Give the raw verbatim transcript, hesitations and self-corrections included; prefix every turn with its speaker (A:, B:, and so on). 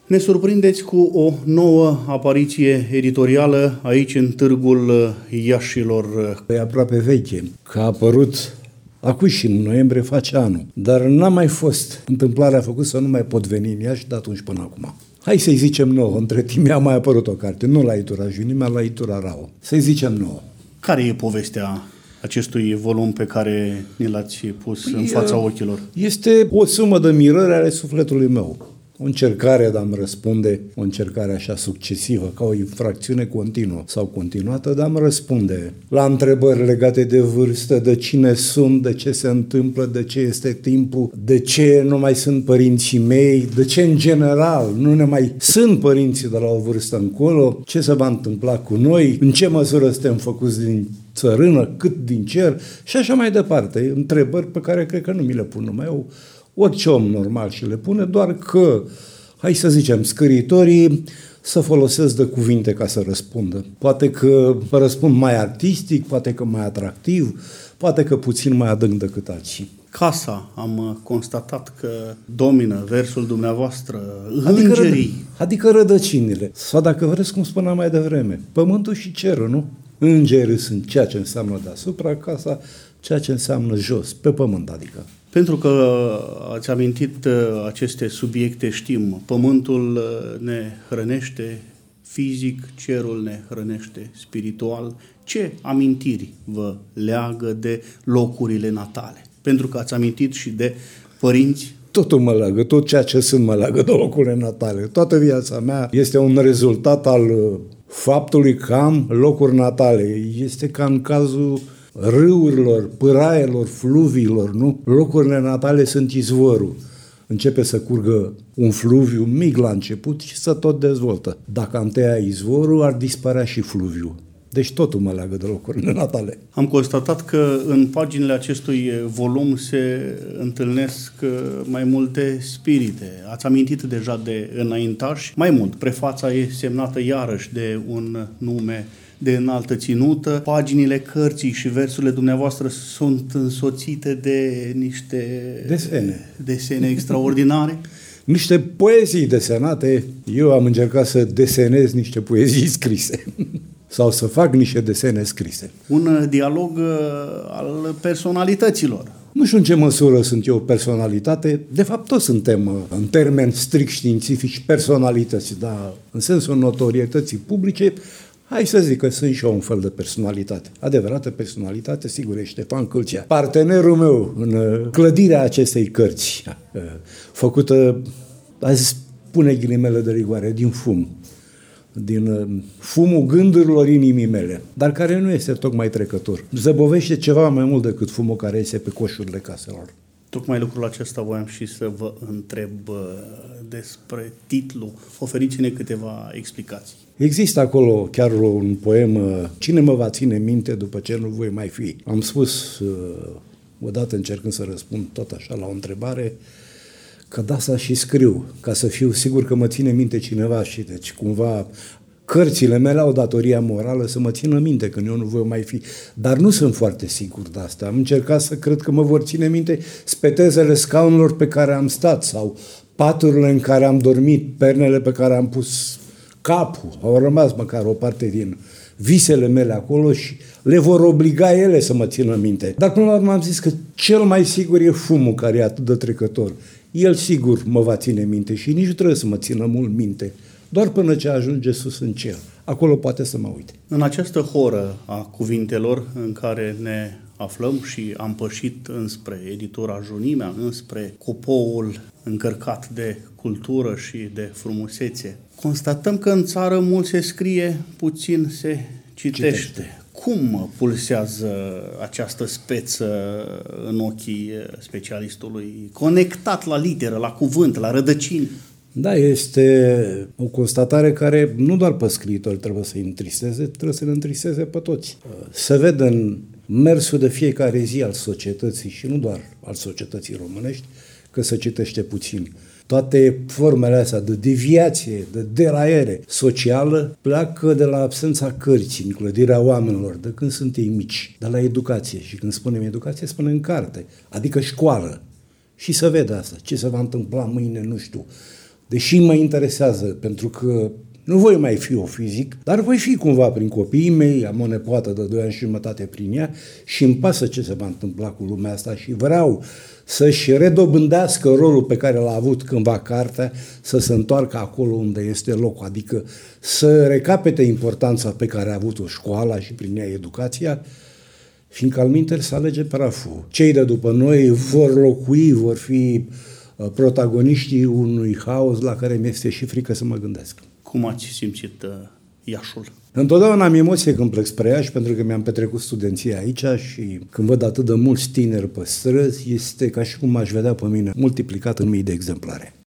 A: Ne surprindeți cu o nouă apariție editorială aici în Târgul Iașilor.
B: E aproape veche, că a apărut acum și în noiembrie face anul, dar n-a mai fost. Întâmplarea a făcut să nu mai pot veni în Iași de atunci până acum. Hai să-i zicem nouă, între timp mi-a mai apărut o carte, nu la Itura Junimea, la Itura Rao. Să-i zicem nouă.
A: Care e povestea acestui volum pe care ni l-ați pus în fața ochilor?
B: Este o sumă de mirări ale sufletului meu. O încercare de a-mi răspunde, o încercare așa succesivă, ca o infracțiune continuă sau continuată, de a-mi răspunde la întrebări legate de vârstă, de cine sunt, de ce se întâmplă, de ce este timpul, de ce nu mai sunt părinții mei, de ce în general nu ne mai sunt părinții de la o vârstă încolo, ce se va întâmpla cu noi, în ce măsură suntem făcuți din țărână, cât din cer și așa mai departe. Întrebări pe care cred că nu mi le pun numai eu, orice om normal și le pune, doar că, hai să zicem, scriitorii să folosesc de cuvinte ca să răspundă. Poate că răspund mai artistic, poate că mai atractiv, poate că puțin mai adânc decât alții.
A: Casa, am constatat că domină versul dumneavoastră,
B: adică
A: îngerii.
B: Răd- adică rădăcinile. Sau dacă vreți, cum spuneam mai devreme, pământul și cerul, nu? Îngerii sunt ceea ce înseamnă deasupra, casa ceea ce înseamnă jos, pe pământ adică.
A: Pentru că ați amintit aceste subiecte, știm, pământul ne hrănește fizic, cerul ne hrănește spiritual. Ce amintiri vă leagă de locurile natale? Pentru că ați amintit și de părinți.
B: Totul mă leagă, tot ceea ce sunt mă leagă de locurile natale. Toată viața mea este un rezultat al faptului că am locuri natale. Este ca în cazul râurilor, pâraielor, fluviilor, nu? Locurile natale sunt izvorul. Începe să curgă un fluviu mic la început și să tot dezvoltă. Dacă am tăia izvorul, ar dispărea și fluviul. Deci totul mă leagă de locurile natale.
A: Am constatat că în paginile acestui volum se întâlnesc mai multe spirite. Ați amintit deja de înaintași. Mai mult, prefața e semnată iarăși de un nume de înaltă ținută. Paginile cărții și versurile dumneavoastră sunt însoțite de niște
B: desene,
A: desene extraordinare.
B: Niște poezii desenate. Eu am încercat să desenez niște poezii scrise sau să fac niște desene scrise.
A: Un dialog al personalităților.
B: Nu știu în ce măsură sunt eu personalitate. De fapt, toți suntem, în termeni strict științifici, personalități, dar în sensul notorietății publice, hai să zic că sunt și eu un fel de personalitate. Adevărată personalitate, sigur, e Ștefan Câlcea. Partenerul meu în clădirea acestei cărți, făcută, azi spune ghilimele de rigoare, din fum, din fumul gândurilor inimii mele, dar care nu este tocmai trecător. Zăbovește ceva mai mult decât fumul care iese pe coșurile caselor.
A: Tocmai lucrul acesta voiam și să vă întreb despre titlu. Oferiți-ne câteva explicații.
B: Există acolo chiar un poem, Cine mă va ține minte după ce nu voi mai fi? Am spus, odată încercând să răspund tot așa la o întrebare, că de asta și scriu, ca să fiu sigur că mă ține minte cineva și deci cumva cărțile mele au datoria morală să mă țină minte când eu nu voi mai fi. Dar nu sunt foarte sigur de asta. Am încercat să cred că mă vor ține minte spetezele scaunelor pe care am stat sau paturile în care am dormit, pernele pe care am pus capul. Au rămas măcar o parte din visele mele acolo și le vor obliga ele să mă țină minte. Dar până la urmă am zis că cel mai sigur e fumul care e atât de trecător. El sigur mă va ține minte și nici nu trebuie să mă țină mult minte. Doar până ce ajunge sus în cer. Acolo poate să mă uite.
A: În această horă a cuvintelor în care ne aflăm și am pășit înspre editura Junimea, înspre cupoul încărcat de cultură și de frumusețe, constatăm că în țară mult se scrie, puțin se citește. citește. Cum pulsează această speță în ochii specialistului, conectat la literă, la cuvânt, la rădăcini?
B: Da, este o constatare care nu doar pe scriitori trebuie să-i întristeze, trebuie să ne întristeze pe toți. Se vede în mersul de fiecare zi al societății și nu doar al societății românești, că se citește puțin. Toate formele astea de deviație, de deraiere socială pleacă de la absența cărții în clădirea oamenilor, de când sunt ei mici, de la educație. Și când spunem educație, spunem carte, adică școală. Și se vede asta. Ce se va întâmpla mâine, nu știu. deși mă interesează, pentru că nu voi mai fi o fizic, dar voi fi cumva prin copiii mei, am o nepoată de doi ani și jumătate prin ea și îmi pasă ce se va întâmpla cu lumea asta și vreau să-și redobândească rolul pe care l-a avut cândva cartea, să se întoarcă acolo unde este locul, adică să recapete importanța pe care a avut-o școala și prin ea educația, fiindcă alminteri să alege praful. Cei de după noi vor locui, vor fi protagoniștii unui haos la care mi-este și frică să mă gândesc.
A: Cum ați simțit uh, Iașul?
B: Întotdeauna am emoție când plec spre Iași, pentru că mi-am petrecut studenția aici și când văd atât de mulți tineri pe străzi, este ca și cum aș vedea pe mine multiplicat în mii de exemplare.